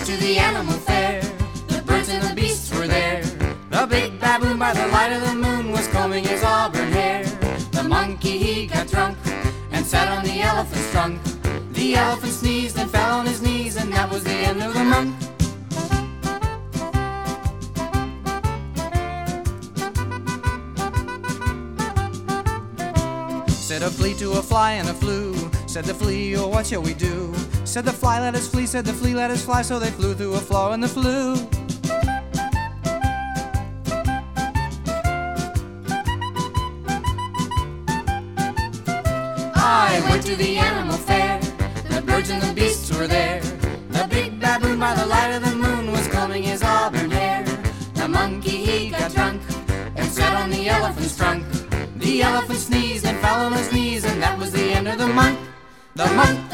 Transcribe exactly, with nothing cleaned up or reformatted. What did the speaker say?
to the animal fair. The birds and the beasts were there. The big baboon by the light of the moon was combing his auburn hair. The monkey, he got drunk and sat on the elephant's trunk. The elephant sneezed and fell on his knees, and that was the end of the monk. Said a flea to a fly and a flew. Said the flea, oh, what shall we do? Said the fly, let us flee. Said the flea, let us fly. So they flew through a flaw in the flue. I went to the animal fair. The birds and the beasts were there. The big baboon by the light of the moon was combing his auburn hair. The monkey, he got drunk and sat on the elephant's trunk. The elephant sneezed and fell on his knees, and that was the end of the monk. The monk.